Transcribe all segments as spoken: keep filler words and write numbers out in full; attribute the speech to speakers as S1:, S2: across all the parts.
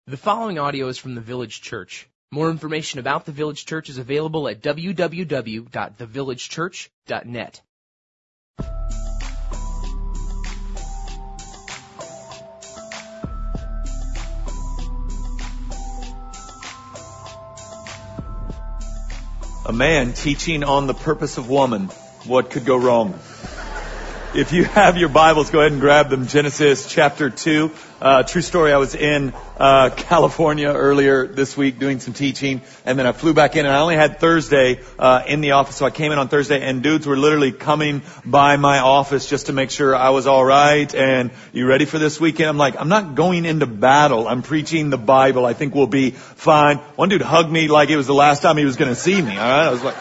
S1: The following audio is from the Village Church. More information about the Village Church is available at w w w dot the village church dot net.
S2: A man teaching on the purpose of woman. What could go wrong? If you have your Bibles, go ahead and grab them. Genesis chapter two. Uh, true story, I was in uh, California earlier this week doing some teaching, and then I flew back in, and I only had Thursday uh, in the office, so I came in on Thursday, and dudes were literally coming by my office just to make sure I was all right, and you ready for this weekend? I'm like, I'm not going into battle. I'm preaching the Bible. I think we'll be fine. One dude hugged me like it was the last time he was going to see me, all right? I was like,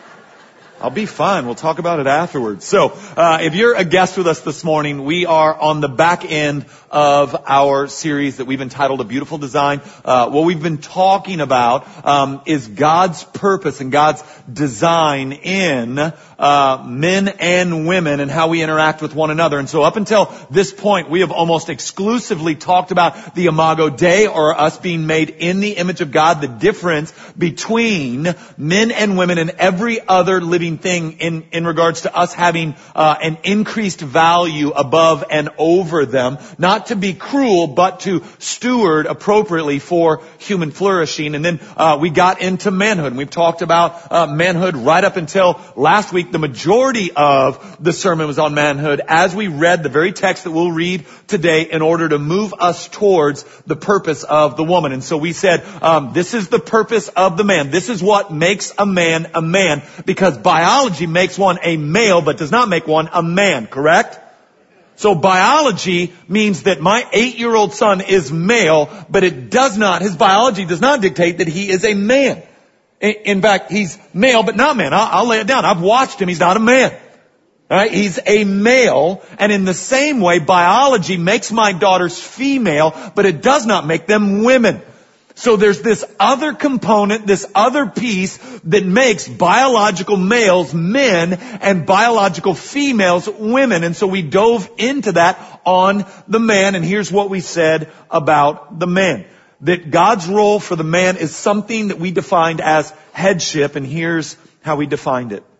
S2: I'll be fine. We'll talk about it afterwards. So, uh, if you're a guest with us this morning, we are on the back end of our series that we've entitled A Beautiful Design. Uh, what we've been talking about, um, is God's purpose and God's design in, uh, men and women and how we interact with one another. And so up until this point, we have almost exclusively talked about the Imago Dei, or us being made in the image of God, the difference between men and women and every other living thing in, in regards to us having uh, an increased value above and over them, not to be cruel, but to steward appropriately for human flourishing. And then uh, we got into manhood. And we've talked about uh, manhood right up until last week. The majority of the sermon was on manhood as we read the very text that we'll read today in order to move us towards the purpose of the woman. And so we said, um, this is the purpose of the man. This is what makes a man a man, because biology makes one a male but does not make one a man, correct? So biology means that my eight-year-old son is male, but it does not, his biology does not dictate that he is a man. In fact, he's male but not man. I'll, I'll lay it down. I've watched him. He's not a man. All right? He's a male, and in the same way, biology makes my daughters female, but it does not make them women. So there's this other component, this other piece that makes biological males men and biological females women. And so we dove into that on the man. And here's what we said about the man. That God's role for the man is something that we defined as headship. And here's how we defined it.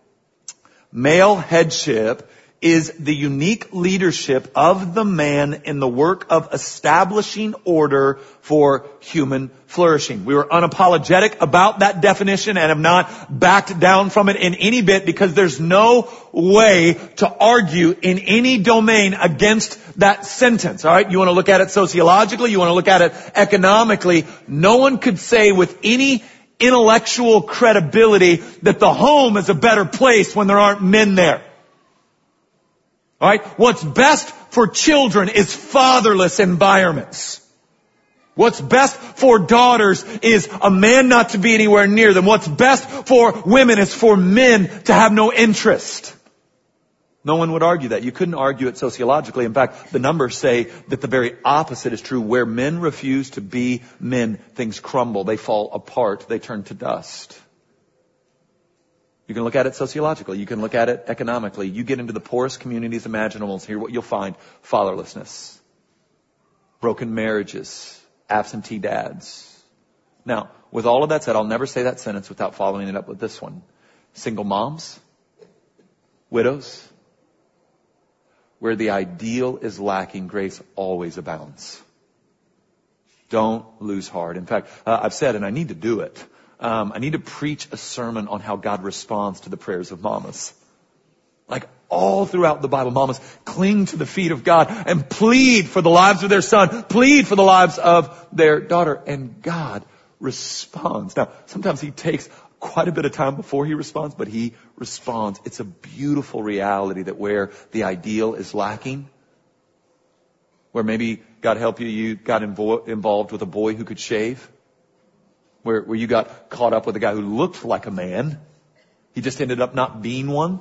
S2: Male headship is the unique leadership of the man in the work of establishing order for human flourishing. We were unapologetic about that definition and have not backed down from it in any bit, because there's no way to argue in any domain against that sentence. All right? You want to look at it sociologically, you want to look at it economically. No one could say with any intellectual credibility that the home is a better place when there aren't men there. All right? What's best for children is fatherless environments. What's best for daughters is a man not to be anywhere near them. What's best for women is for men to have no interest. No one would argue that. You couldn't argue it sociologically. In fact, the numbers say that the very opposite is true. Where men refuse to be men, things crumble. They fall apart. They turn to dust. You can look at it sociologically. You can look at it economically. You get into the poorest communities imaginable, and here what you'll find: fatherlessness, broken marriages, absentee dads. Now, with all of that said, I'll never say that sentence without following it up with this one. Single moms, widows, where the ideal is lacking, grace always abounds. Don't lose heart. In fact, uh, I've said, and I need to do it, Um, I need to preach a sermon on how God responds to the prayers of mamas. Like all throughout the Bible, mamas cling to the feet of God and plead for the lives of their son, plead for the lives of their daughter, and God responds. Now, sometimes He takes quite a bit of time before He responds, but He responds. It's a beautiful reality that where the ideal is lacking, where maybe, God help you, you got invo- involved with a boy who could shave, Where, where you got caught up with a guy who looked like a man. He just ended up not being one.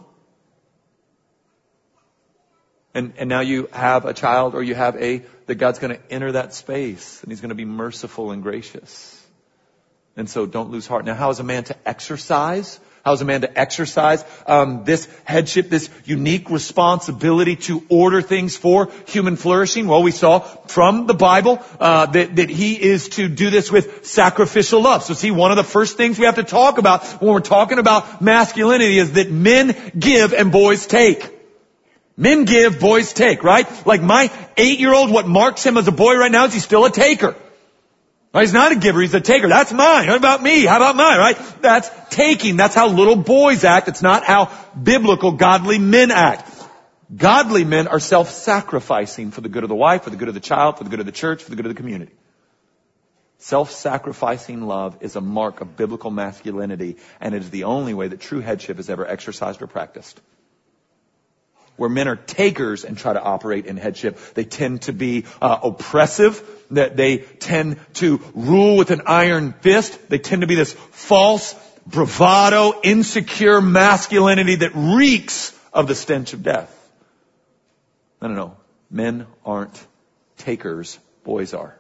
S2: And, and now you have a child, or you have a, that God's going to enter that space and He's going to be merciful and gracious. And so don't lose heart. Now, how is a man to exercise? How is a man to exercise um, this headship, this unique responsibility to order things for human flourishing? Well, we saw from the Bible uh, that, that he is to do this with sacrificial love. So see, one of the first things we have to talk about when we're talking about masculinity is that men give and boys take. Men give, boys take, right? Like my eight-year-old, what marks him as a boy right now is he's still a taker. Right? He's not a giver, he's a taker. That's mine. What about me? How about mine, right? That's taking. That's how little boys act. It's not how biblical, godly men act. Godly men are self-sacrificing for the good of the wife, for the good of the child, for the good of the church, for the good of the community. Self-sacrificing love is a mark of biblical masculinity, and it is the only way that true headship is ever exercised or practiced. Where men are takers and try to operate in headship, they tend to be uh, oppressive, that they tend to rule with an iron fist. They tend to be this false, bravado, insecure masculinity that reeks of the stench of death. No, no, no. Men aren't takers, boys are.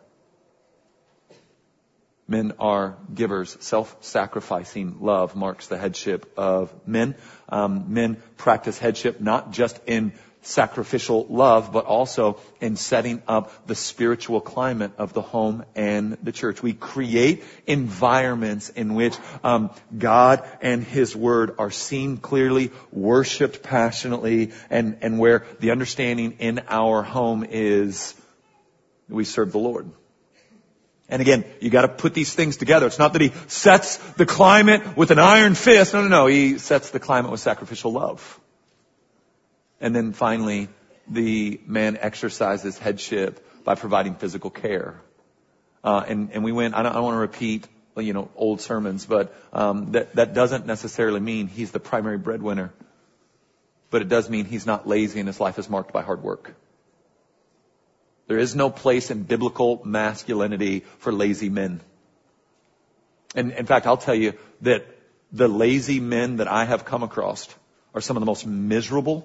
S2: Men are givers. Self-sacrificing love marks the headship of men. Um, men practice headship not just in sacrificial love, but also in setting up the spiritual climate of the home and the church. We create environments in which um, God and His Word are seen clearly, worshipped passionately, and, and where the understanding in our home is we serve the Lord. And again, you got to put these things together. It's not that he sets the climate with an iron fist. No, no, no. He sets the climate with sacrificial love. And then finally, the man exercises headship by providing physical care. Uh, and, and we went, I don't, I don't want to repeat, you know, old sermons, but um, that, that doesn't necessarily mean he's the primary breadwinner. But it does mean he's not lazy and his life is marked by hard work. There is no place in biblical masculinity for lazy men. And in fact, I'll tell you that the lazy men that I have come across are some of the most miserable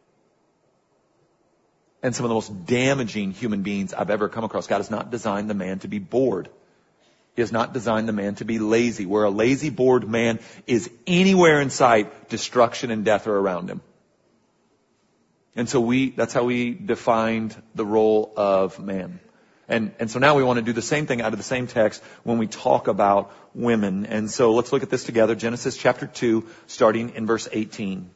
S2: and some of the most damaging human beings I've ever come across. God has not designed the man to be bored. He has not designed the man to be lazy. Where a lazy, bored man is anywhere in sight, destruction and death are around him. And so we, that's how we defined the role of man. And, and so now we want to do the same thing out of the same text when we talk about women. And so let's look at this together. Genesis chapter two, starting in verse eighteen.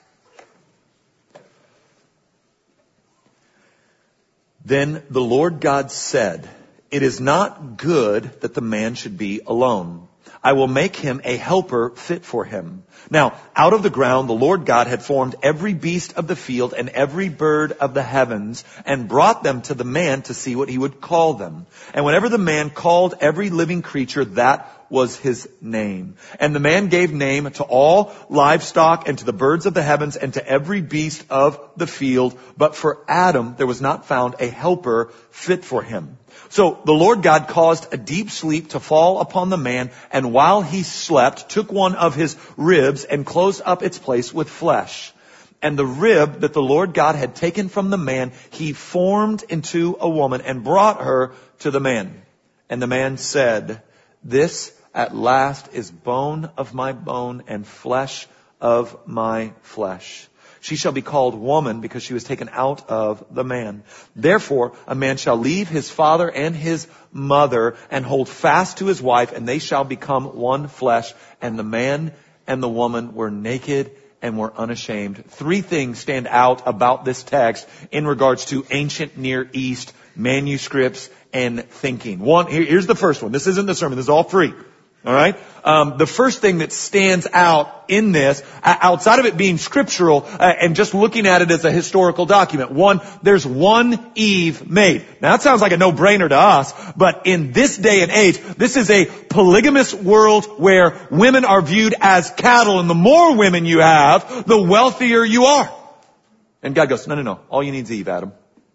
S2: Then the Lord God said, "It is not good that the man should be alone. I will make him a helper fit for him." Now, out of the ground, the Lord God had formed every beast of the field and every bird of the heavens and brought them to the man to see what he would call them. And whenever the man called every living creature, that was his name. And the man gave name to all livestock and to the birds of the heavens and to every beast of the field. But for Adam, there was not found a helper fit for him. So the Lord God caused a deep sleep to fall upon the man, and while he slept, took one of his ribs and closed up its place with flesh. And the rib that the Lord God had taken from the man, he formed into a woman and brought her to the man. And the man said, "This at last is bone of my bone and flesh of my flesh. She shall be called woman because she was taken out of the man. Therefore, a man shall leave his father and his mother and hold fast to his wife, and they shall become one flesh. And the man and the woman were naked and were unashamed." Three things stand out about this text in regards to ancient Near East manuscripts and thinking. One, here, here's the first one. This isn't the sermon. This is all three. All right. Um, the first thing that stands out in this, uh, outside of it being scriptural uh, and just looking at it as a historical document, one, there's one Eve made. Now that sounds like a no-brainer to us, but in this day and age, this is a polygamous world where women are viewed as cattle, and the more women you have, the wealthier you are. And God goes, no, no, no. All you need is Eve, Adam.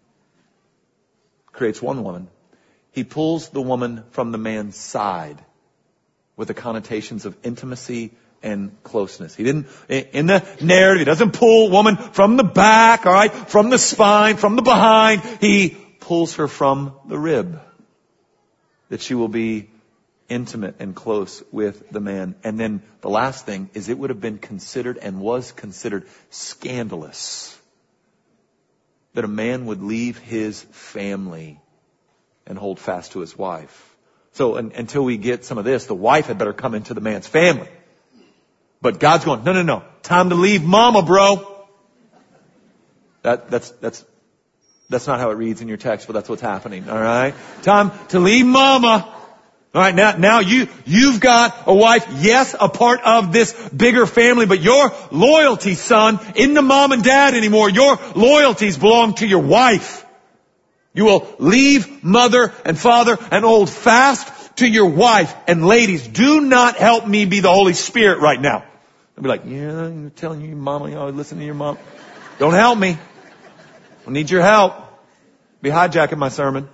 S2: Creates one woman. He pulls the woman from the man's side with the connotations of intimacy and closeness. He didn't, in the narrative, he doesn't pull woman from the back, all right, from the spine, from the behind. He pulls her from the rib, that she will be intimate and close with the man. And then the last thing is it would have been considered and was considered scandalous that a man would leave his family and hold fast to his wife. So un- until we get some of this, the wife had better come into the man's family. But God's going, no, no, no. Time to leave mama, bro. That, that's, that's, that's not how it reads in your text, but that's what's happening. All right. Time to leave mama. All right. Now, now you, you've got a wife. Yes, a part of this bigger family, but your loyalty, son, isn't to mom and dad anymore. Your loyalties belong to your wife. You will leave mother and father and hold fast to your wife. And ladies, do not help me be the Holy Spirit right now. I'll be like, yeah, you're telling you, mama, you always listen to your mom. Don't help me. I need your help. Be hijacking my sermon.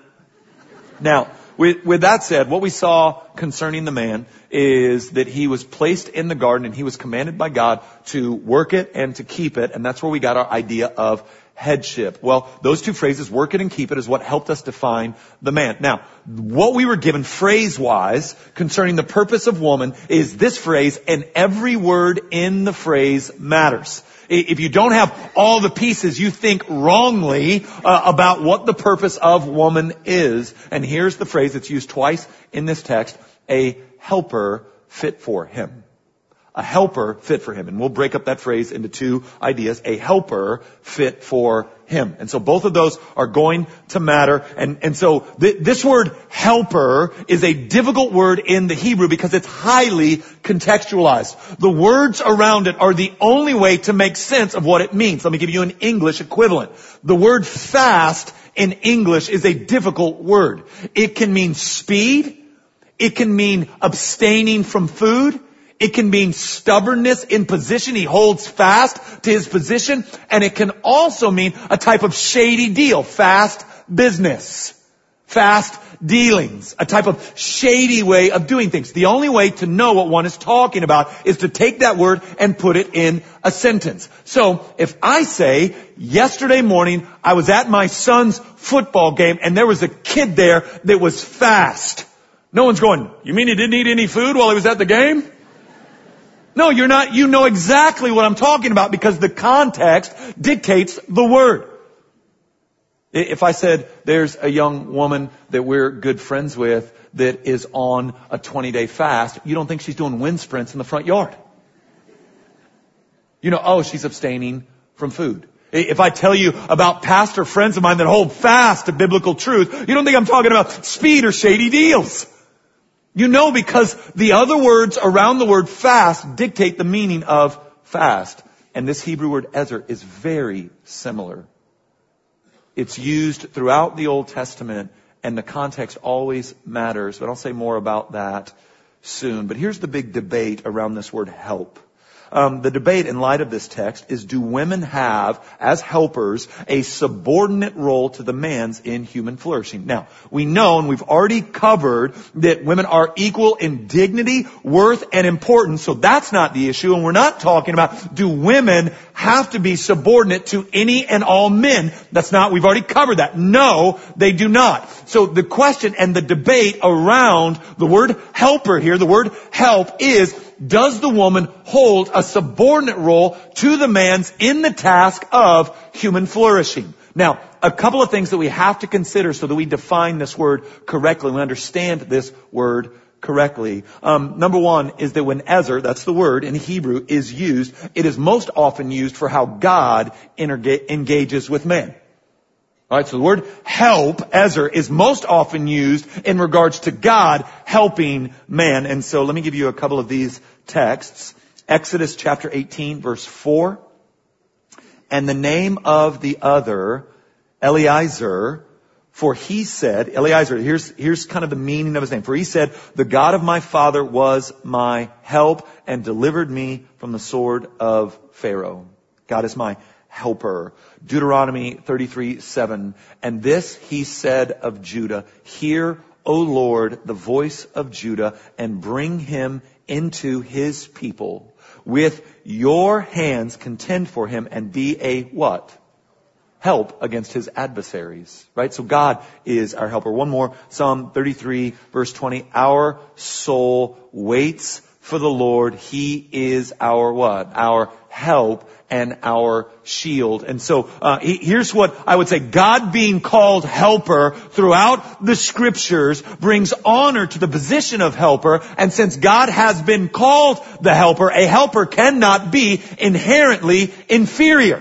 S2: Now, with, with that said, what we saw concerning the man is that he was placed in the garden and he was commanded by God to work it and to keep it. And that's where we got our idea of headship. Well, those two phrases, work it and keep it, is what helped us define the man. Now, what we were given phrase-wise concerning the purpose of woman is this phrase, and every word in the phrase matters. If you don't have all the pieces, you think wrongly uh, about what the purpose of woman is. And here's the phrase that's used twice in this text, a helper fit for him. A helper fit for him. And we'll break up that phrase into two ideas. A helper fit for him. And so both of those are going to matter. And, and so th- this word helper is a difficult word in the Hebrew because it's highly contextualized. The words around it are the only way to make sense of what it means. Let me give you an English equivalent. The word fast in English is a difficult word. It can mean speed. It can mean abstaining from food. It can mean stubbornness in position. He holds fast to his position. And it can also mean a type of shady deal. Fast business. Fast dealings. A type of shady way of doing things. The only way to know what one is talking about is to take that word and put it in a sentence. So if I say, yesterday morning I was at my son's football game and there was a kid there that was fast. No one's going, you mean he didn't eat any food while he was at the game? No, you're not. You know exactly what I'm talking about because the context dictates the word. If I said there's a young woman that we're good friends with that is on a twenty-day fast, you don't think she's doing wind sprints in the front yard. You know, oh, she's abstaining from food. If I tell you about pastor friends of mine that hold fast to biblical truth, you don't think I'm talking about speed or shady deals. You know, because the other words around the word fast dictate the meaning of fast. And this Hebrew word ezer is very similar. It's used throughout the Old Testament and the context always matters. But I'll say more about that soon. But here's the big debate around this word help. Um, the debate in light of this text is, do women have, as helpers, a subordinate role to the man's in human flourishing? Now, we know, and we've already covered, that women are equal in dignity, worth, and importance, so that's not the issue. And we're not talking about, do women have to be subordinate to any and all men? That's not, we've already covered that. No, they do not. So the question and the debate around the word helper here, the word help, is, does the woman hold a subordinate role to the man's in the task of human flourishing? Now, a couple of things that we have to consider so that we define this word correctly, we understand this word correctly. Um, number one is that when ezer, that's the word in Hebrew, is used, it is most often used for how God interga- engages with man. Alright, so the word help, ezer, is most often used in regards to God helping man. And so let me give you a couple of these texts. Exodus chapter eighteen, verse four. And the name of the other, Eliezer, for he said, Eliezer, here's, here's kind of the meaning of his name. For he said, the God of my father was my help and delivered me from the sword of Pharaoh. God is my helper. Deuteronomy thirty-three, seven. And this he said of Judah, hear, O Lord, the voice of Judah, and bring him into his people. With your hands contend for him and be a what? help against his adversaries, right? So God is our helper. One more, Psalm thirty-three, verse twenty. Our soul waits for the Lord. He is our what? Our help and our shield. And so uh, he, here's what I would say. God being called helper throughout the scriptures brings honor to the position of helper. And since God has been called the helper, a helper cannot be inherently inferior.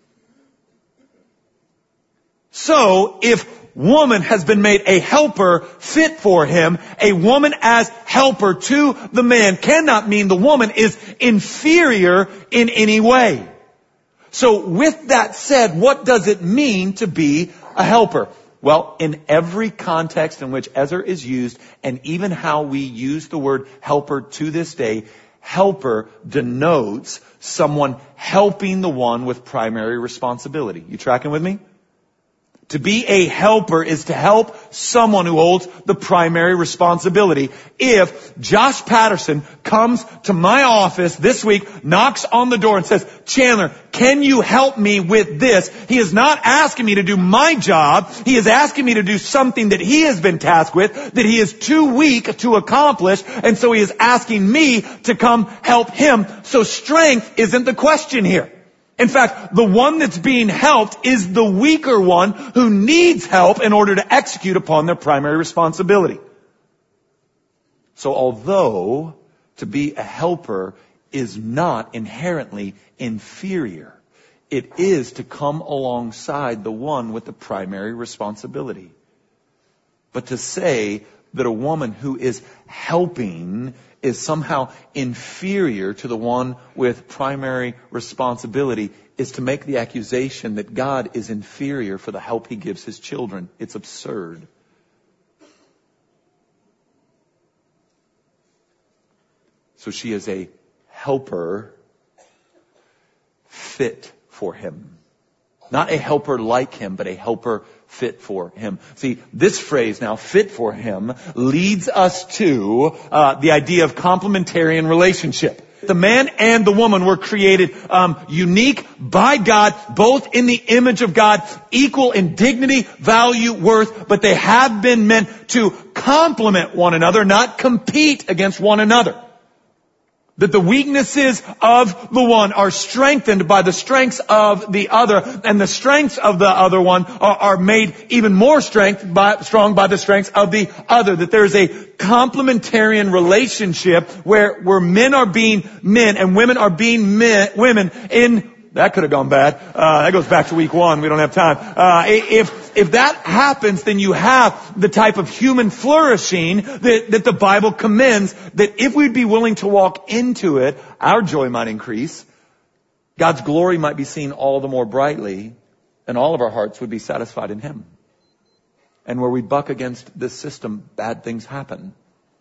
S2: So if woman has been made a helper fit for him, a woman as helper to the man cannot mean the woman is inferior in any way. So with that said, what does it mean to be a helper? Well, in every context in which Ezer is used, and even how we use the word helper to this day, helper denotes someone helping the one with primary responsibility. You tracking with me? To be a helper is to help someone who holds the primary responsibility. If Josh Patterson comes to my office this week, knocks on the door and says, Chandler, can you help me with this? He is not asking me to do my job. He is asking me to do something that he has been tasked with, that he is too weak to accomplish. And so he is asking me to come help him. So strength isn't the question here. In fact, the one that's being helped is the weaker one who needs help in order to execute upon their primary responsibility. So although to be a helper is not inherently inferior, it is to come alongside the one with the primary responsibility. But to say that a woman who is helping is somehow inferior to the one with primary responsibility is to make the accusation that God is inferior for the help he gives his children. It's absurd. So she is a helper fit for him. Not a helper like him, but a helper fit for him. See, this phrase now, fit for him, leads us to uh, the idea of complementarian relationship. The man and the woman were created um, unique by God, both in the image of God, equal in dignity, value, worth, but they have been meant to complement one another, not compete against one another. That the weaknesses of the one are strengthened by the strengths of the other, and the strengths of the other one are, are made even more strength by, strong by the strengths of the other. That there is a complementarian relationship where, where men are being men and women are being men, women in, that could have gone bad. Uh, that goes back to week one. We don't have time. Uh, if, if that happens, then you have the type of human flourishing that, that the Bible commends, that if we'd be willing to walk into it, our joy might increase. God's glory might be seen all the more brightly, and all of our hearts would be satisfied in him. And where we buck against this system, bad things happen.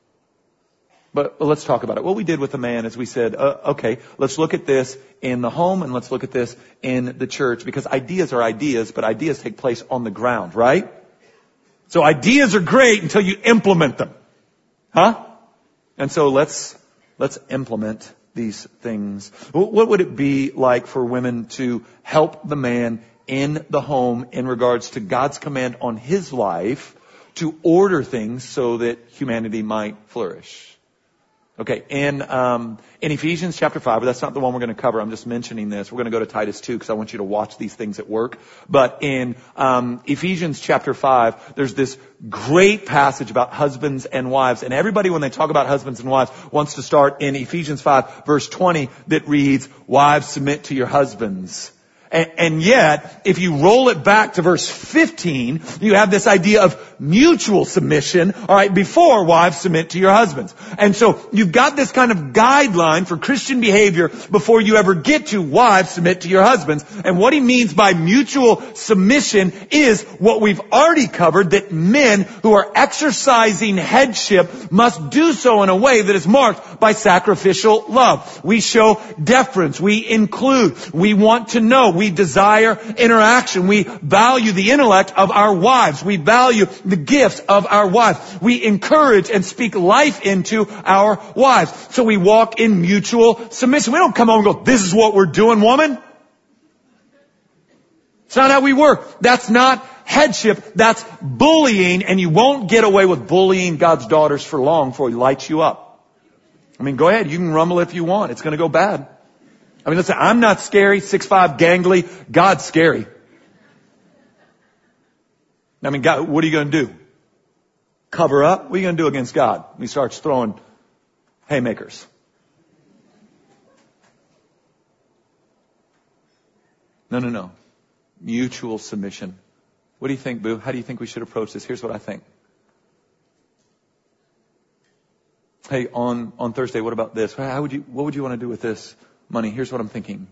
S2: But let's talk about it. What we did with the man is we said, uh, okay, let's look at this in the home and let's look at this in the church, because ideas are ideas, but ideas take place on the ground, right? So ideas are great until you implement them. Huh? And so let's, let's implement these things. What would it be like for women to help the man in the home in regards to God's command on his life to order things so that humanity might flourish? Okay, in um, in Ephesians chapter five, but that's not the one we're going to cover. I'm just mentioning this. We're going to go to Titus two because I want you to watch these things at work. But in um, Ephesians chapter five, there's this great passage about husbands and wives. And everybody, when they talk about husbands and wives, wants to start in Ephesians five, verse twenty, that reads, "Wives, submit to your husbands." And, and yet, if you roll it back to verse fifteen, you have this idea of mutual submission, all right, before wives submit to your husbands. And so you've got this kind of guideline for Christian behavior before you ever get to wives submit to your husbands. And what he means by mutual submission is what we've already covered, that men who are exercising headship must do so in a way that is marked by sacrificial love. We show deference. We include. We want to know. We desire interaction. We value the intellect of our wives. We value the gifts of our wives. We encourage and speak life into our wives. So we walk in mutual submission. We don't come home and go, "This is what we're doing, woman." It's not how we work. That's not headship. That's bullying, and you won't get away with bullying God's daughters for long before He lights you up. I mean, go ahead. You can rumble if you want. It's going to go bad. I mean, listen, I'm not scary, six five, gangly. God's scary. I mean, God, what are you going to do? Cover up? What are you going to do against God? He starts throwing haymakers. No, no, no. Mutual submission. What do you think, Boo? How do you think we should approach this? Here's what I think. Hey, on, on Thursday, what about this? How would you, what would you want to do with this money? Here's what I'm thinking.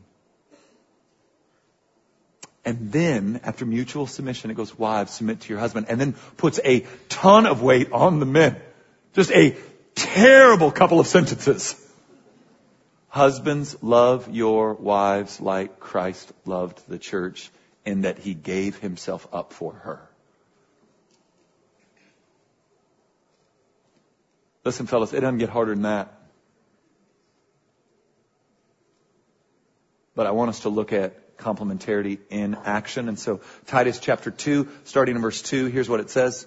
S2: And then, after mutual submission, it goes, wives, submit to your husband. And then puts a ton of weight on the men. Just a terrible couple of sentences. Husbands, love your wives like Christ loved the church, in that He gave Himself up for her. Listen, fellas, it doesn't get harder than that. But I want us to look at complementarity in action. And so Titus chapter two, starting in verse two, here's what it says.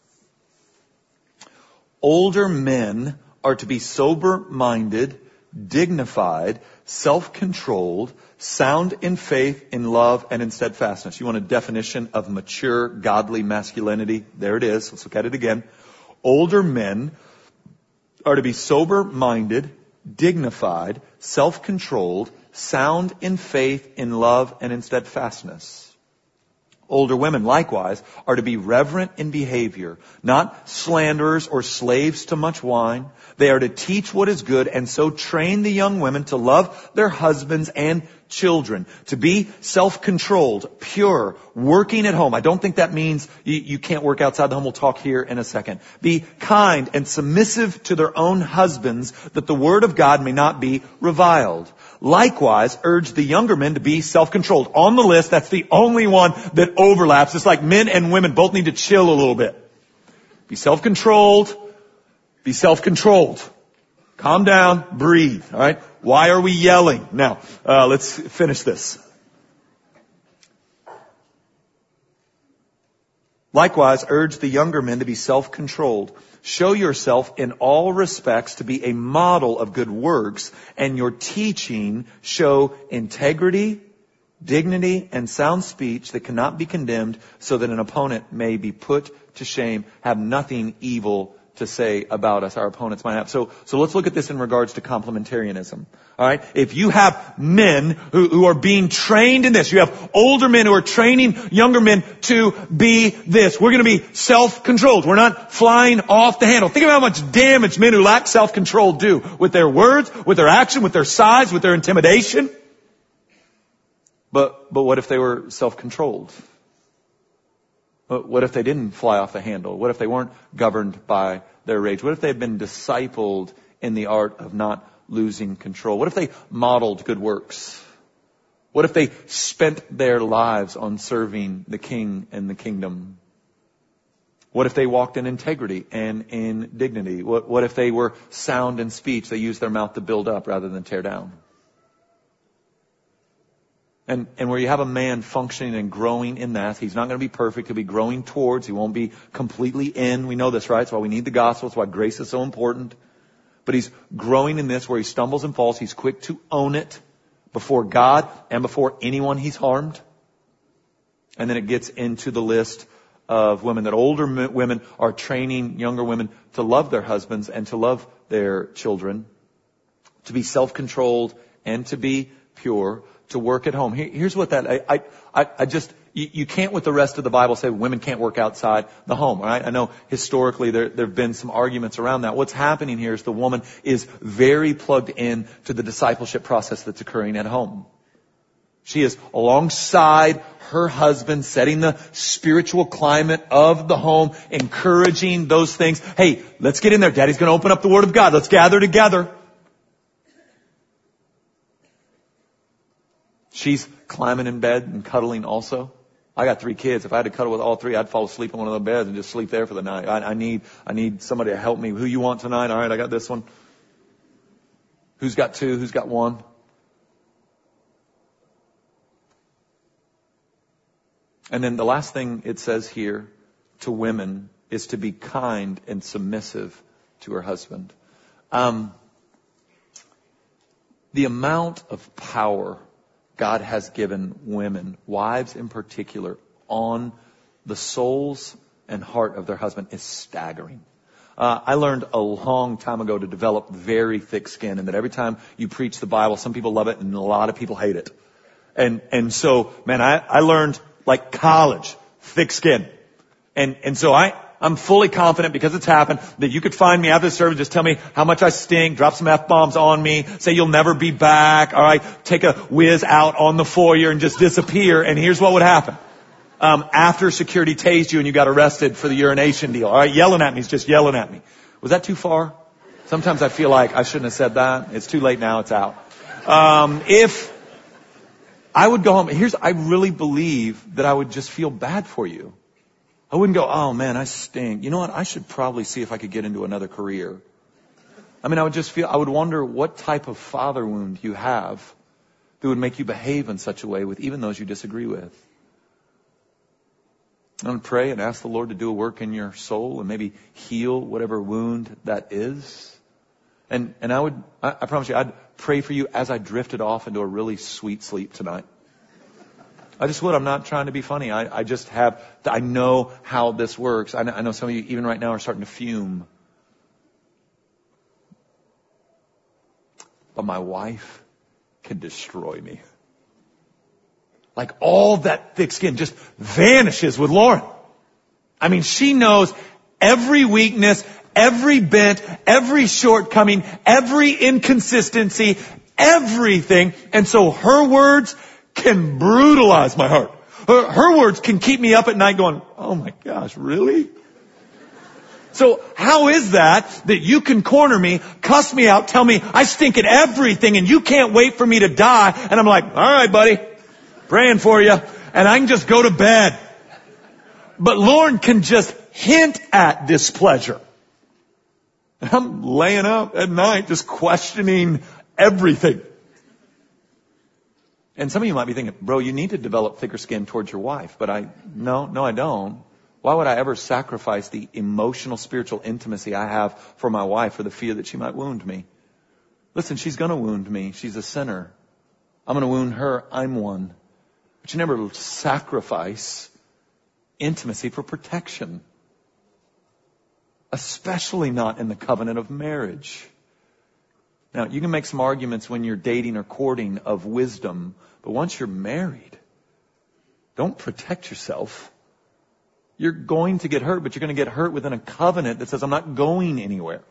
S2: Older men are to be sober-minded, dignified, self-controlled, sound in faith, in love, and in steadfastness. You want a definition of mature, godly masculinity? There it is. Let's look at it again. Older men are to be sober-minded, dignified, self-controlled, sound in faith, in love, and in steadfastness. Older women, likewise, are to be reverent in behavior, not slanderers or slaves to much wine. They are to teach what is good, and so train the young women to love their husbands and children, to be self-controlled, pure, working at home. I don't think that means you, you can't work outside the home. We'll talk here in a second. Be kind and submissive to their own husbands, that the word of God may not be reviled. Likewise, urge the younger men to be self-controlled. On the list, that's the only one that overlaps. It's like men and women both need to chill a little bit. Be self-controlled. Be self-controlled. Calm down. Breathe. All right. Why are we yelling? Now, uh, let's finish this. Likewise, urge the younger men to be self-controlled. Show yourself in all respects to be a model of good works, and your teaching show integrity, dignity, and sound speech that cannot be condemned, so that an opponent may be put to shame. Have nothing evil to say about us, our opponents might have. So, so let's look at this in regards to complementarianism. All right. If you have men who, who are being trained in this, you have older men who are training younger men to be this. We're going to be self-controlled. We're not flying off the handle. Think about how much damage men who lack self-control do with their words, with their action, with their size, with their intimidation. But, but what if they were self-controlled? What if they didn't fly off the handle? What if they weren't governed by their rage? What if they had been discipled in the art of not losing control? What if they modeled good works? What if they spent their lives on serving the King and the kingdom? What if they walked in integrity and in dignity? What, what if they were sound in speech? They used their mouth to build up rather than tear down. And, and where you have a man functioning and growing in that, he's not going to be perfect. He'll be growing towards. He won't be completely in. We know this, right? That's why we need the gospel. That's why grace is so important. But he's growing in this where he stumbles and falls. He's quick to own it before God and before anyone he's harmed. And then it gets into the list of women, that older women are training younger women to love their husbands and to love their children, to be self-controlled and to be pure, to work at home. Here's what that, I, I, I just, you, you can't with the rest of the Bible say women can't work outside the home, all right? I know historically there, there have been some arguments around that. What's happening here is the woman is very plugged in to the discipleship process that's occurring at home. She is alongside her husband, setting the spiritual climate of the home, encouraging those things. Hey, let's get in there. Daddy's going to open up the Word of God. Let's gather together. She's climbing in bed and cuddling also. I got three kids. If I had to cuddle with all three, I'd fall asleep in one of the beds and just sleep there for the night. I, I need, I need somebody to help me. Who you want tonight? All right, I got this one. Who's got two? Who's got one? And then the last thing it says here to women is to be kind and submissive to her husband. Um, the amount of power God has given women, wives in particular, on the souls and heart of their husband is staggering. Uh, I learned a long time ago to develop very thick skin, and that every time you preach the Bible, some people love it and a lot of people hate it. And, and so, man, I, I learned like college, thick skin. And, and so I, I'm fully confident because it's happened that you could find me after the service, just tell me how much I stink, drop some F-bombs on me, say you'll never be back, alright, take a whiz out on the foyer and just disappear, and here's what would happen. Um, after security tased you and you got arrested for the urination deal. All right, yelling at me is just yelling at me. Was that too far? Sometimes I feel like I shouldn't have said that. It's too late now. It's out. Um, if I would go home, here's, I really believe that I would just feel bad for you. I wouldn't go, oh man, I stink. You know what? I should probably see if I could get into another career. I mean, I would just feel, I would wonder what type of father wound you have that would make you behave in such a way with even those you disagree with. I'm going to pray and ask the Lord to do a work in your soul and maybe heal whatever wound that is. And, and I would, I, I promise you, I'd pray for you as I drifted off into a really sweet sleep tonight. I just would. I'm not trying to be funny. I, I just have, I know how this works. I know, I know some of you even right now are starting to fume. But my wife can destroy me. Like all that thick skin just vanishes with Lauren. I mean, she knows every weakness, every bent, every shortcoming, every inconsistency, everything. And so her words can brutalize my heart. Her, her words can keep me up at night going, oh my gosh, really? So how is that that you can corner me, cuss me out, tell me I stink at everything and you can't wait for me to die? And I'm like, all right, buddy. Praying for you, and I can just go to bed. But Lauren can just hint at displeasure. I'm laying up at night just questioning everything. And some of you might be thinking, bro, you need to develop thicker skin towards your wife. But I, no, no I don't. Why would I ever sacrifice the emotional, spiritual intimacy I have for my wife for the fear that she might wound me? Listen, she's gonna wound me. She's a sinner. I'm gonna wound her. I'm one. But you never sacrifice intimacy for protection. Especially not in the covenant of marriage. Now, you can make some arguments when you're dating or courting of wisdom, but once you're married, don't protect yourself. You're going to get hurt, but you're going to get hurt within a covenant that says, I'm not going anywhere.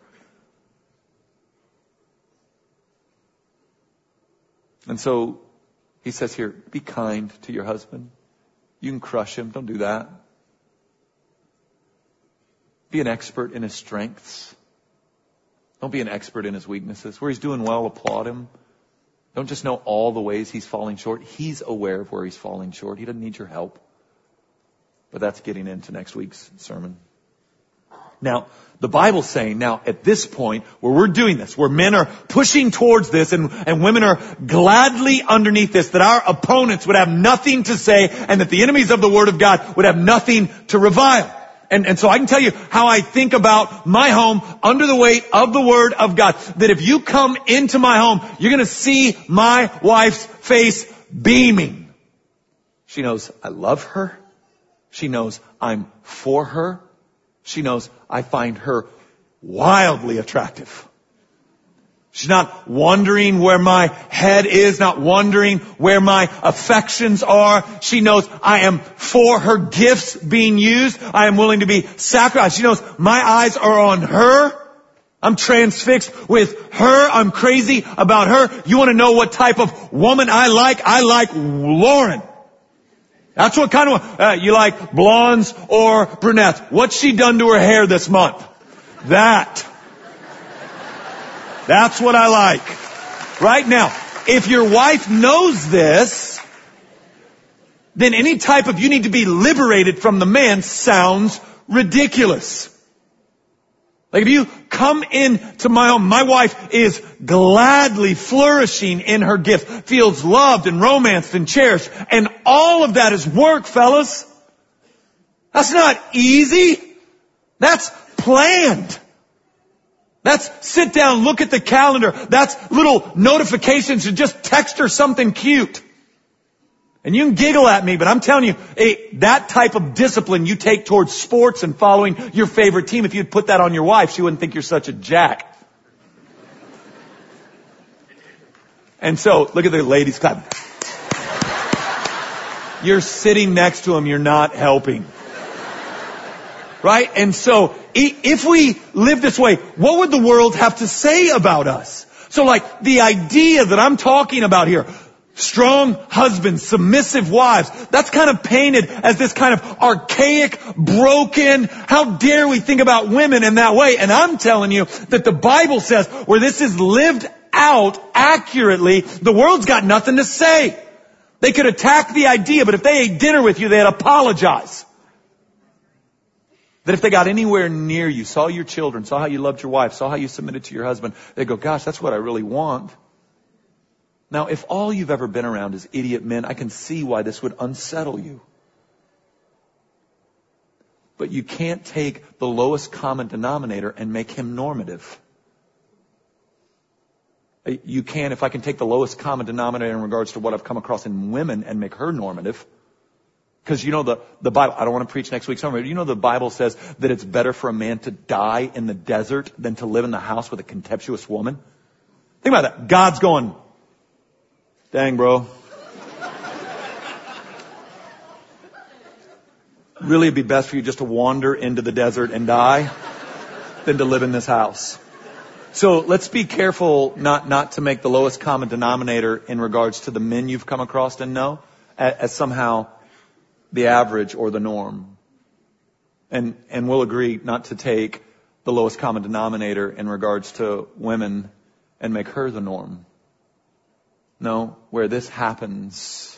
S2: And so, he says here, be kind to your husband. You can crush him. Don't do that. Be an expert in his strengths. Don't be an expert in his weaknesses. Where he's doing well, applaud him. Don't just know all the ways he's falling short. He's aware of where he's falling short. He doesn't need your help. But that's getting into next week's sermon. Now, the Bible's saying now at this point where we're doing this, where men are pushing towards this and, and women are gladly underneath this, that our opponents would have nothing to say and that the enemies of the Word of God would have nothing to revile. And, and so I can tell you how I think about my home under the weight of the Word of God. That if you come into my home, you're going to see my wife's face beaming. She knows I love her. She knows I'm for her. She knows I find her wildly attractive. She's not wondering where my head is, not wondering where my affections are. She knows I am for her gifts being used. I am willing to be sacrificed. She knows my eyes are on her. I'm transfixed with her. I'm crazy about her. You want to know what type of woman I like? I like Lauren. That's what kind of, uh, you like blondes or brunettes? What's she done to her hair this month? That. That's what I like. Right now, if your wife knows this, then any type of you need to be liberated from the man sounds ridiculous. Like if you come into my home, my wife is gladly flourishing in her gift, feels loved and romanced and cherished. And all of that is work, fellas. That's not easy. That's planned. That's sit down, look at the calendar. That's little notifications to just text her something cute. And you can giggle at me, but I'm telling you, hey, that type of discipline you take towards sports and following your favorite team, if you'd put that on your wife, she wouldn't think you're such a jack. And so, look at the ladies clapping. You're sitting next to them, you're not helping. Right? And so, if we live this way, what would the world have to say about us? So like, the idea that I'm talking about here, strong husbands, submissive wives, that's kind of painted as this kind of archaic, broken, how dare we think about women in that way? And I'm telling you that the Bible says where this is lived out accurately, the world's got nothing to say. They could attack the idea, but if they ate dinner with you, they'd apologize. That if they got anywhere near you, saw your children, saw how you loved your wife, saw how you submitted to your husband, they'd go, gosh, that's what I really want. Now, if all you've ever been around is idiot men, I can see why this would unsettle you. But you can't take the lowest common denominator and make him normative. You can, if I can take the lowest common denominator in regards to what I've come across in women and make her normative. Because you know the, the Bible, I don't want to preach next week's sermon, but you know the Bible says that it's better for a man to die in the desert than to live in the house with a contemptuous woman. Think about that. God's going, dang, bro. Really, it'd be best for you just to wander into the desert and die than to live in this house. So let's be careful not, not to make the lowest common denominator in regards to the men you've come across and know as, as somehow the average or the norm. And, and we'll agree not to take the lowest common denominator in regards to women and make her the norm. No, where this happens,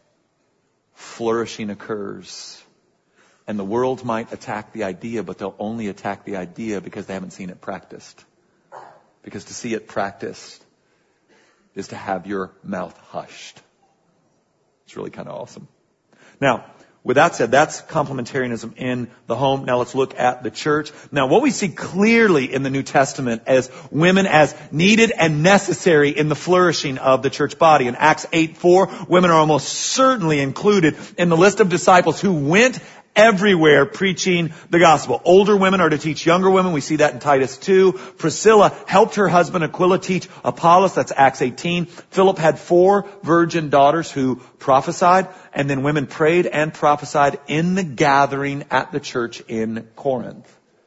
S2: flourishing occurs. And the world might attack the idea, but they'll only attack the idea because they haven't seen it practiced. Because to see it practiced is to have your mouth hushed. It's really kind of awesome. Now, with that said, that's complementarianism in the home. Now let's look at the church. Now what we see clearly in the New Testament as women as needed and necessary in the flourishing of the church body. In Acts eight four, women are almost certainly included in the list of disciples who went everywhere preaching the gospel. Older women are to teach younger women. We see that in Titus two. Priscilla helped her husband Aquila teach Apollos. That's Acts eighteen. Philip had four virgin daughters who prophesied. And then women prayed and prophesied in the gathering at the church in Corinth.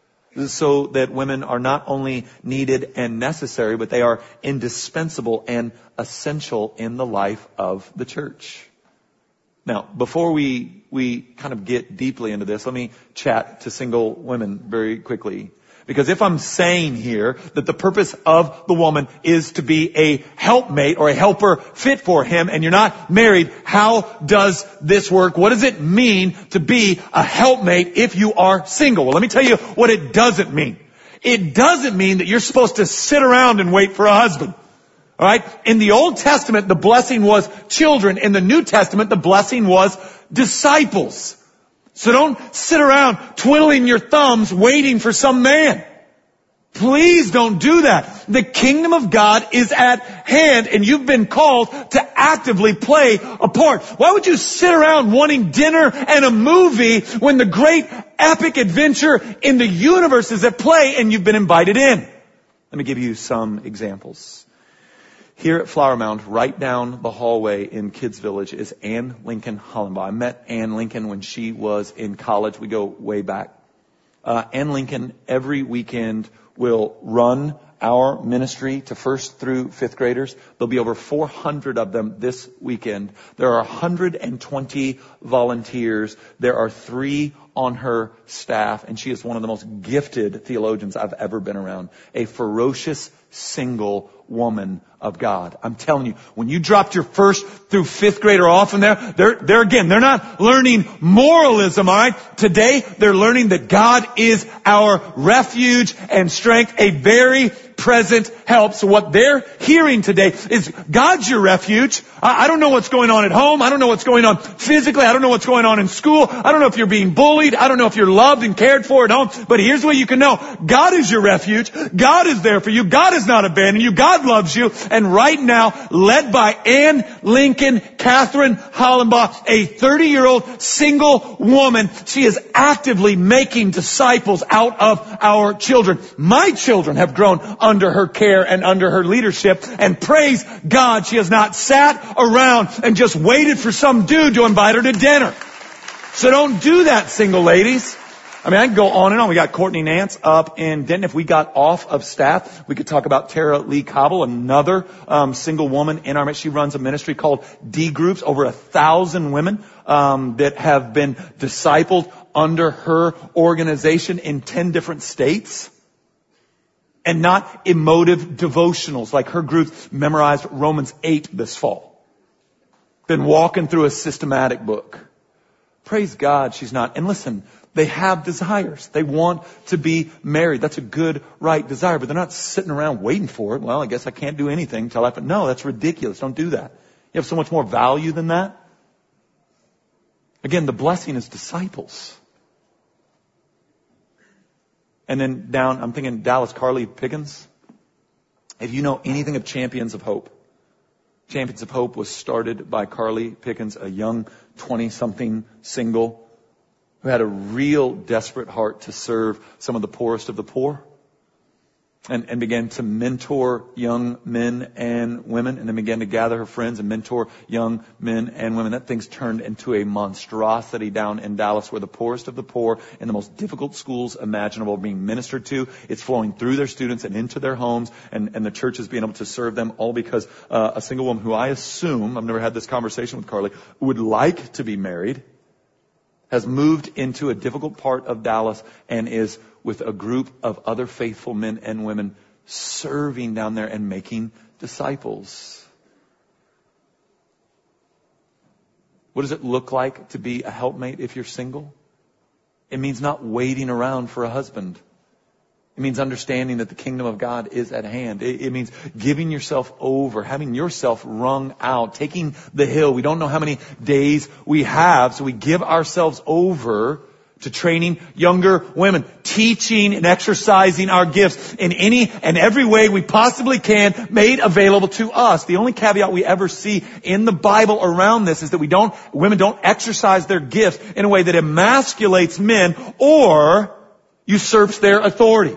S2: So that women are not only needed and necessary, but they are indispensable and essential in the life of the church. Now, before we, we kind of get deeply into this, let me chat to single women very quickly. Because if I'm saying here that the purpose of the woman is to be a helpmate or a helper fit for him and you're not married, how does this work? What does it mean to be a helpmate if you are single? Well, let me tell you what it doesn't mean. It doesn't mean that you're supposed to sit around and wait for a husband. All right? In the Old Testament, the blessing was children. In the New Testament, the blessing was disciples. So don't sit around twiddling your thumbs waiting for some man. Please don't do that. The kingdom of God is at hand and you've been called to actively play a part. Why would you sit around wanting dinner and a movie when the great epic adventure in the universe is at play and you've been invited in? Let me give you some examples. Here at Flower Mound, right down the hallway in Kids Village, is Ann Lincoln Hollenbaugh. I met Ann Lincoln when she was in college. We go way back. Uh, Ann Lincoln every weekend will run our ministry to first through fifth graders. There'll be over four hundred of them this weekend. There are one hundred twenty volunteers. There are three on her staff, and she is one of the most gifted theologians I've ever been around. A ferocious single woman of God. I'm telling you, when you dropped your first through fifth grader off in there, they're, they're again, they're not learning moralism, alright? Today, they're learning that God is our refuge and strength, a very present help. So what they're hearing today is God's your refuge. I, I don't know what's going on at home. I don't know what's going on physically. I don't know what's going on in school. I don't know if you're being bullied. I don't know if you're loved and cared for at home. But here's what you can know. God is your refuge. God is there for you. God has not abandoned you. God loves you. And right now, led by Ann Lincoln Catherine Hollenbaugh, a thirty-year-old single woman, she is actively making disciples out of our children. My children have grown under her care and under her leadership. And praise God, she has not sat around and just waited for some dude to invite her to dinner. So don't do that, single ladies. I mean, I can go on and on. We got Courtney Nance up in Denton. If we got off of staff, we could talk about Tara Lee Cobble, another um, single woman in our midst. She runs a ministry called D Groups, over a thousand women um, that have been discipled under her organization in ten different states. And not emotive devotionals like her group memorized Romans eight this fall. Been walking through a systematic book. Praise God she's not. And listen, they have desires. They want to be married. That's a good, right desire. But they're not sitting around waiting for it. Well, I guess I can't do anything until I... No, that's ridiculous. Don't do that. You have so much more value than that. Again, the blessing is disciples. And then down, I'm thinking Dallas, Carly Pickens. If you know anything of Champions of Hope, Champions of Hope was started by Carly Pickens, a young twenty-something single who had a real desperate heart to serve some of the poorest of the poor. And, and began to mentor young men and women, and then began to gather her friends and mentor young men and women. That thing's turned into a monstrosity down in Dallas, where the poorest of the poor in the most difficult schools imaginable are being ministered to. It's flowing through their students and into their homes, and, and the church is being able to serve them, all because uh, a single woman who I assume, I've never had this conversation with Carly, would like to be married, has moved into a difficult part of Dallas and is with a group of other faithful men and women serving down there and making disciples. What does it look like to be a helpmate if you're single? It means not waiting around for a husband. It means understanding that the kingdom of God is at hand. It, it means giving yourself over, having yourself wrung out, taking the hill. We don't know how many days we have, so we give ourselves over to training younger women, teaching and exercising our gifts in any and every way we possibly can, made available to us. The only caveat we ever see in the Bible around this is that we don't, women don't exercise their gifts in a way that emasculates men or usurps their authority.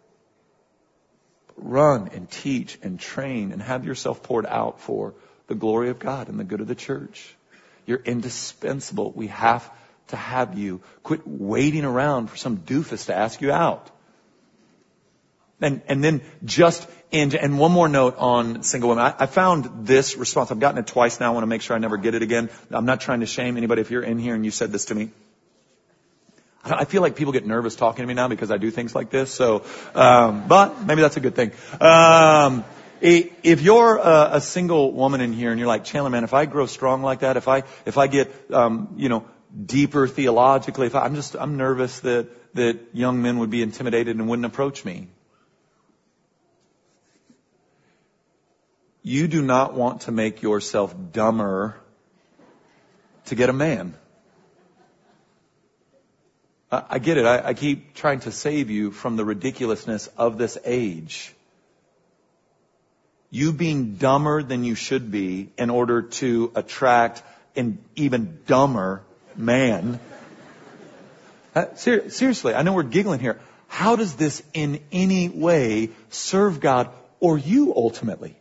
S2: Run and teach and train and have yourself poured out for the glory of God and the good of the church. You're indispensable. We have to have you. Quit waiting around for some doofus to ask you out. And, and then just in, and one more note on single women. I, I found this response. I've gotten it twice now. I want to make sure I never get it again. I'm not trying to shame anybody. If you're in here and you said this to me, I feel like people get nervous talking to me now because I do things like this. So, um, but maybe that's a good thing. Um, if you're a, a single woman in here and you're like, Chandler, man, if I grow strong like that, if I, if I get, um, you know, deeper theologically, if I, I'm just, I'm nervous that, that young men would be intimidated and wouldn't approach me. You do not want to make yourself dumber to get a man. I get it. I, I keep trying to save you from the ridiculousness of this age. You being dumber than you should be in order to attract an even dumber man. Uh, ser- seriously, I know we're giggling here. How does this in any way serve God or you ultimately?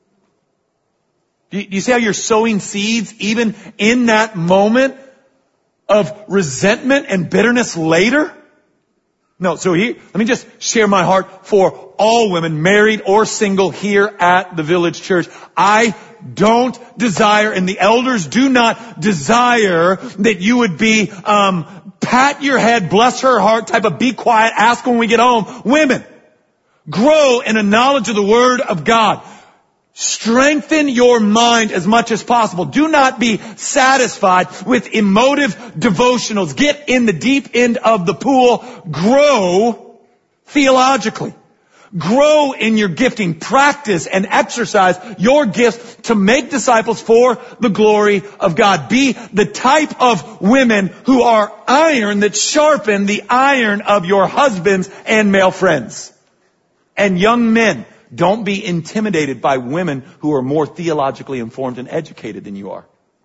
S2: Do you, do you see how you're sowing seeds even in that moment of resentment and bitterness later? No, so he, let me just share my heart for all women, married or single, here at the Village Church. I don't desire, and the elders do not desire, that you would be, um, pat your head, bless her heart type of be quiet, ask when we get home. Women, grow in a knowledge of the Word of God. Strengthen your mind as much as possible. Do not be satisfied with emotive devotionals. Get in the deep end of the pool. Grow theologically. Grow in your gifting. Practice and exercise your gifts to make disciples for the glory of God. Be the type of women who are iron that sharpen the iron of your husbands and male friends. And young men, don't be intimidated by women who are more theologically informed and educated than you are.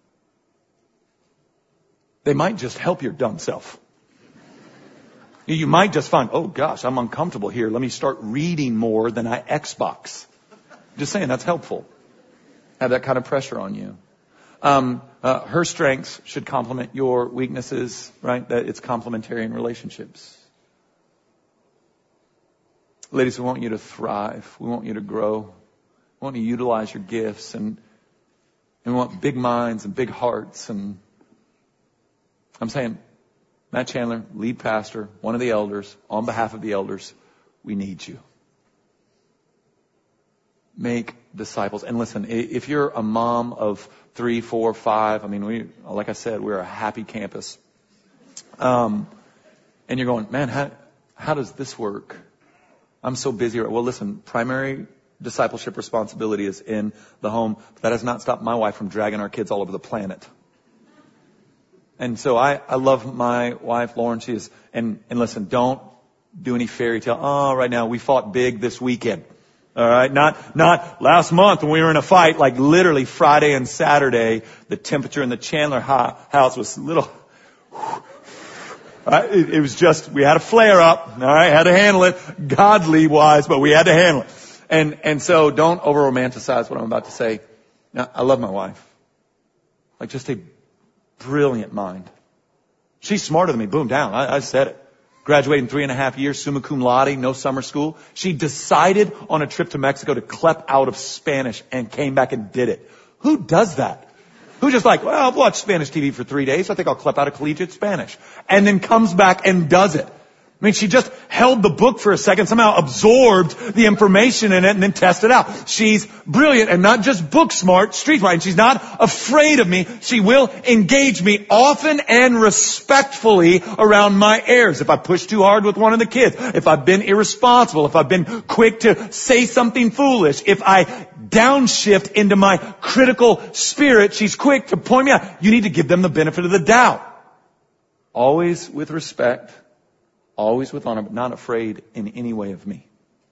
S2: They might just help your dumb self. You might just find, oh gosh, I'm uncomfortable here. Let me start reading more than I Xbox. Just saying, that's helpful. Have that kind of pressure on you. Um, uh, her strengths should complement your weaknesses, right? That it's complementary in relationships. Ladies, we want you to thrive. We want you to grow. We want you to utilize your gifts, and, and we want big minds and big hearts. And I'm saying, Matt Chandler, lead pastor, one of the elders, on behalf of the elders, we need you. Make disciples. And listen, if you're a mom of three, four, five, I mean, we, like I said, we're a happy campus. Um, and you're going, man, how, how does this work? I'm so busy. Well, listen, primary discipleship responsibility is in the home. But that has not stopped my wife from dragging our kids all over the planet. And so I, I love my wife, Lauren. She is, and, and listen, don't do any fairy tale. Oh, right now we fought big this weekend. All right. Not, not last month when we were in a fight, like literally Friday and Saturday, the temperature in the Chandler house was a little, Uh, it, it was just, we had a flare up, all right, had to handle it, godly wise, but we had to handle it. And, and so don't over romanticize what I'm about to say. Now, I love my wife. Like just a brilliant mind. She's smarter than me. Boom, down. I, I said it. Graduated in three and a half years, summa cum laude, no summer school. She decided on a trip to Mexico to clep out of Spanish and came back and did it. Who does that? Who just like, well, I've watched Spanish T V for three days. I think I'll clep out of collegiate Spanish. And then comes back and does it. I mean, she just held the book for a second, somehow absorbed the information in it and then tested it out. She's brilliant and not just book smart, street smart. And she's not afraid of me. She will engage me often and respectfully around my errors. If I push too hard with one of the kids, if I've been irresponsible, if I've been quick to say something foolish, if I downshift into my critical spirit, she's quick to point me out. You need to give them the benefit of the doubt. Always with respect. Always with honor, but not afraid in any way of me.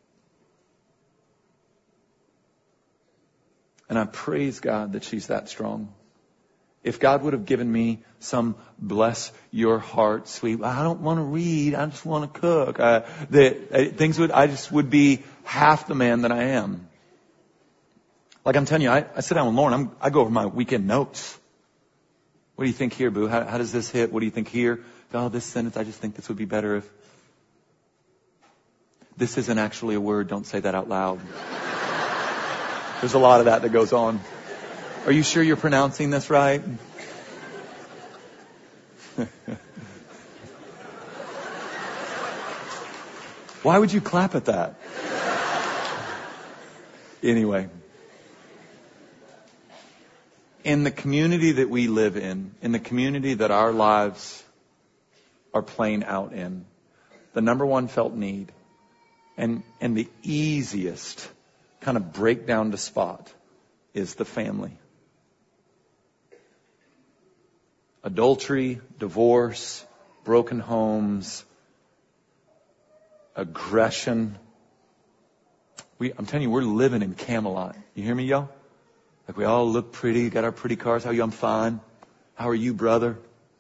S2: And I praise God that she's that strong. If God would have given me some bless your heart, sweet, I don't want to read, I just want to cook, uh, that uh, things would, I just would be half the man that I am. Like I'm telling you, I, I sit down with Lauren, I'm, I go over my weekend notes. What do you think here, boo? How, how does this hit? What do you think here? Oh, this sentence, I just think this would be better if... This isn't actually a word. Don't say that out loud. There's a lot of that that goes on. Are you sure you're pronouncing this right? Why would you clap at that? Anyway. In the community that we live in, in the community that our lives are playing out in, the number one felt need and and the easiest kind of breakdown to spot is the family. Adultery, divorce, broken homes, aggression. We, I'm telling you, we're living in Camelot. You hear me, y'all? Like we all look pretty, got our pretty cars. How are you? I'm fine. How are you, brother?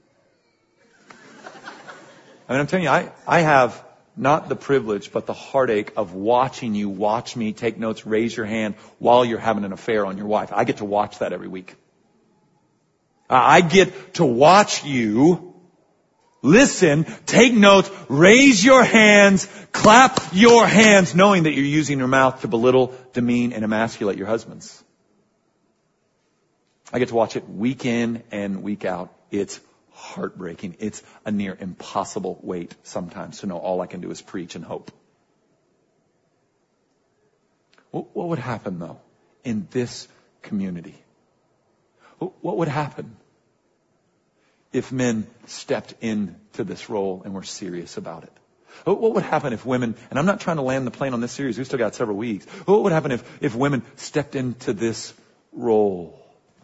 S2: I mean, I'm telling you, I, I have not the privilege, but the heartache of watching you watch me take notes, raise your hand while you're having an affair on your wife. I get to watch that every week. I get to watch you listen, take notes, raise your hands, clap your hands, knowing that you're using your mouth to belittle, demean, and emasculate your husbands. I get to watch it week in and week out. It's heartbreaking. It's a near impossible wait sometimes to know all I can do is preach and hope. What would happen though in this community? What would happen if men stepped into this role and were serious about it? What would happen if women, and I'm not trying to land the plane on this series, we've still got several weeks. What would happen if, if women stepped into this role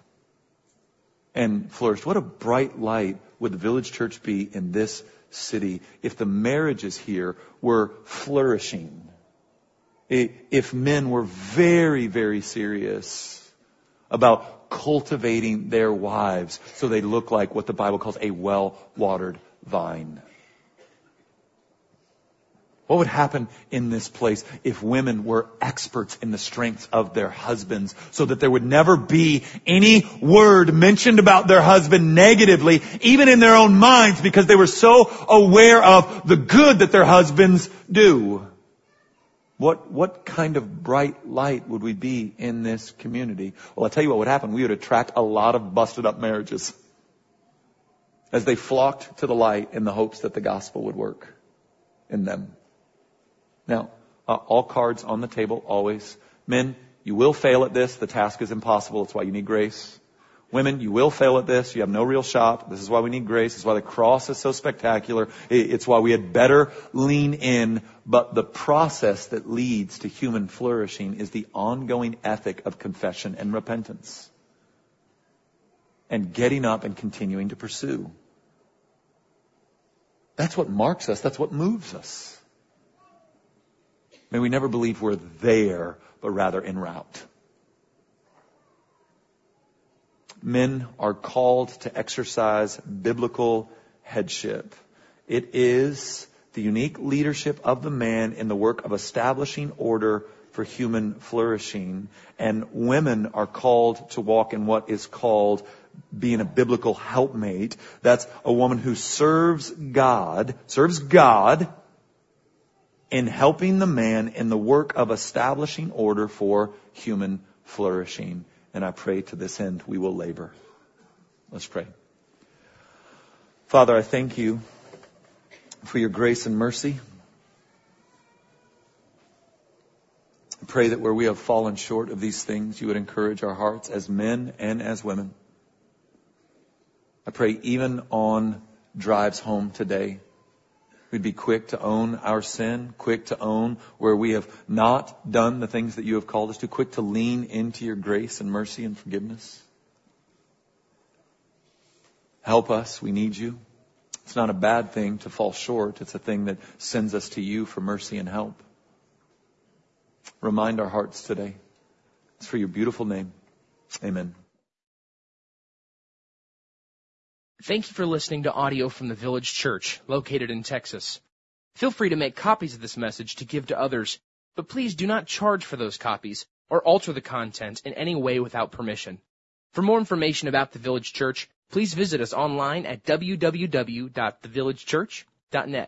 S2: and flourished? What a bright light would the Village Church be in this city if the marriages here were flourishing. If men were very, very serious about cultivating their wives so they look like what the Bible calls a well-watered vine. What would happen in this place if women were experts in the strengths of their husbands so that there would never be any word mentioned about their husband negatively, even in their own minds, because they were so aware of the good that their husbands do? What, what kind of bright light would we be in this community? Well, I'll tell you what would happen. We would attract a lot of busted up marriages as they flocked to the light in the hopes that the gospel would work in them. Now, uh, all cards on the table, always. Men, you will fail at this. The task is impossible. It's why you need grace. Women, you will fail at this. You have no real shot. This is why we need grace. This is why the cross is so spectacular. It's why we had better lean in. But the process that leads to human flourishing is the ongoing ethic of confession and repentance. And getting up and continuing to pursue. That's what marks us. That's what moves us. May we never believe we're there, but rather en route. Men are called to exercise biblical headship. It is the unique leadership of the man in the work of establishing order for human flourishing. And women are called to walk in what is called being a biblical helpmate. That's a woman who serves God, serves God, in helping the man in the work of establishing order for human flourishing. And I pray to this end we will labor. Let's pray. Father, I thank you for your grace and mercy. I pray that where we have fallen short of these things, you would encourage our hearts as men and as women. I pray even on drives home today, we'd be quick to own our sin, quick to own where we have not done the things that you have called us to, quick to lean into your grace and mercy and forgiveness. Help us. We need you. It's not a bad thing to fall short. It's a thing that sends us to you for mercy and help. Remind our hearts today. It's for your beautiful name. Amen.
S1: Thank you for listening to audio from the Village Church, located in Texas. Feel free to make copies of this message to give to others, but please do not charge for those copies or alter the content in any way without permission. For more information about the Village Church, please visit us online at w w w dot the village church dot net.